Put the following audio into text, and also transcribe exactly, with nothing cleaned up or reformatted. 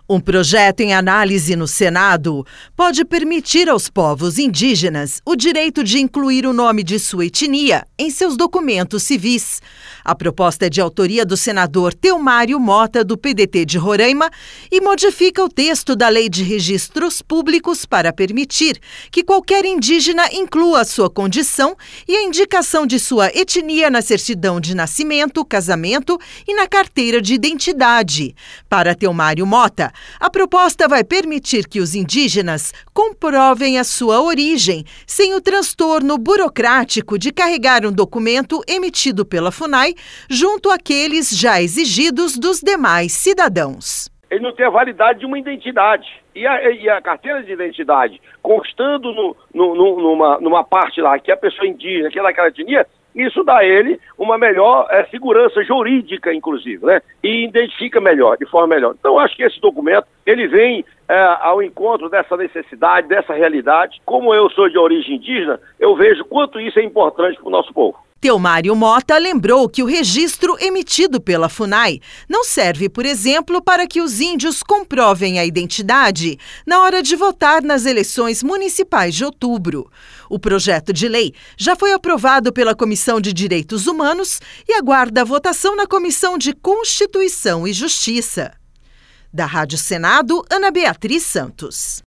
Um projeto em análise no Senado pode permitir aos povos indígenas o direito de incluir o nome de sua etnia em seus documentos civis. A proposta é de autoria do senador Teomário Mota, do P D T de Roraima, e modifica o texto da Lei de Registros Públicos para permitir que qualquer indígena inclua sua condição e a indicação de sua etnia na certidão de nascimento, casamento e na carteira de identidade. Para Teomário Mota, a proposta vai permitir que os indígenas comprovem a sua origem sem o transtorno burocrático de carregar um documento emitido pela FUNAI junto àqueles já exigidos dos demais cidadãos. Ele não tem a validade de uma identidade. E a, e a carteira de identidade, constando no, no, no, numa, numa parte lá que a pessoa indígena, que é daquela etnia, isso dá a ele uma melhor é, segurança jurídica, inclusive, né? E identifica melhor, de forma melhor. Então, acho que esse documento, ele vem é, ao encontro dessa necessidade, dessa realidade. Como eu sou de origem indígena, eu vejo quanto isso é importante para o nosso povo. Teomário Mota lembrou que o registro emitido pela FUNAI não serve, por exemplo, para que os índios comprovem a identidade na hora de votar nas eleições municipais de outubro. O projeto de lei já foi aprovado pela Comissão de Direitos Humanos e aguarda a votação na Comissão de Constituição e Justiça. Da Rádio Senado, Ana Beatriz Santos.